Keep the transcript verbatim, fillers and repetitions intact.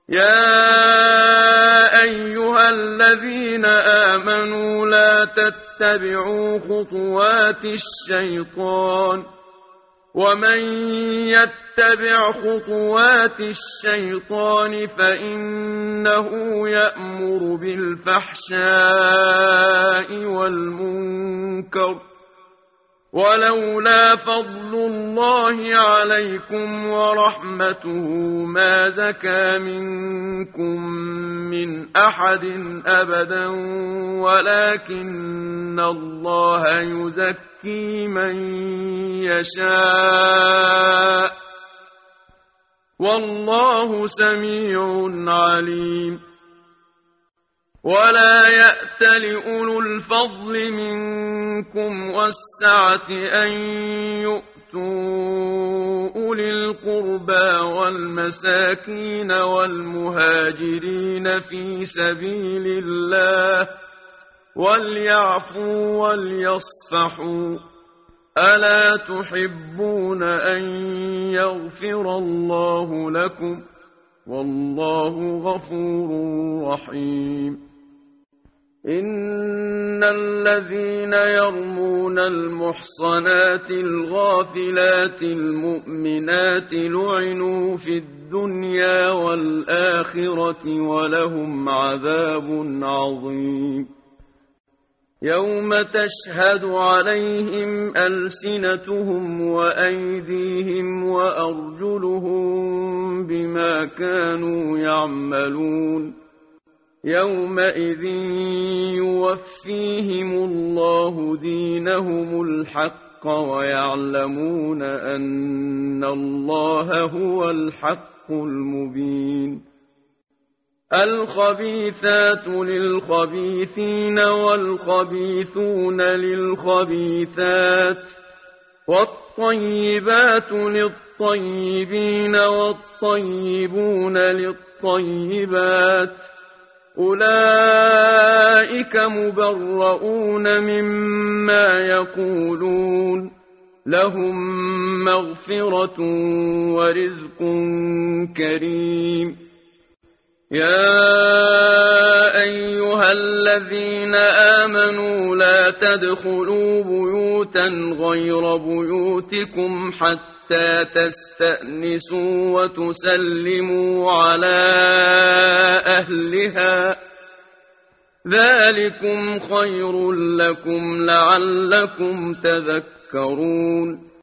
يا أيها الذين آمنوا لا تتبعوا خطوات الشيطان ومن يتبع خطوات الشيطان فإنه يأمر بالفحشاء والمنكر ولولا فضل الله عليكم ورحمته ما زكى منكم من أحد أبدا ولكن الله يزكي من يشاء والله سميع عليم. ولا يأت لأولو الفضل منكم والسعة أن يؤتوا أولي القربى والمساكين والمهاجرين في سبيل الله وليعفوا وليصفحوا ألا تحبون أن يغفر الله لكم والله غفور رحيم. إن الذين يرمون المحصنات الغافلات المؤمنات لعنوا في الدنيا والآخرة ولهم عذاب عظيم. يوم تشهد عليهم ألسنتهم وأيديهم وأرجلهم بما كانوا يعملون يومئذ يوفيهم الله دينهم الحق ويعلمون أن الله هو الحق المبين. الخبيثات للخبيثين والخبيثون للخبيثات والطيبات للطيبين والطيبون للطيبات أولئك مبرؤون مما يقولون لهم مغفرة ورزق كريم. يا أيها الذين آمنوا لا تدخلوا بيوتا غير بيوتكم حتى تستأنسوا وتسلموا على أهلها ذلكم خير لكم لعلكم تذكرون.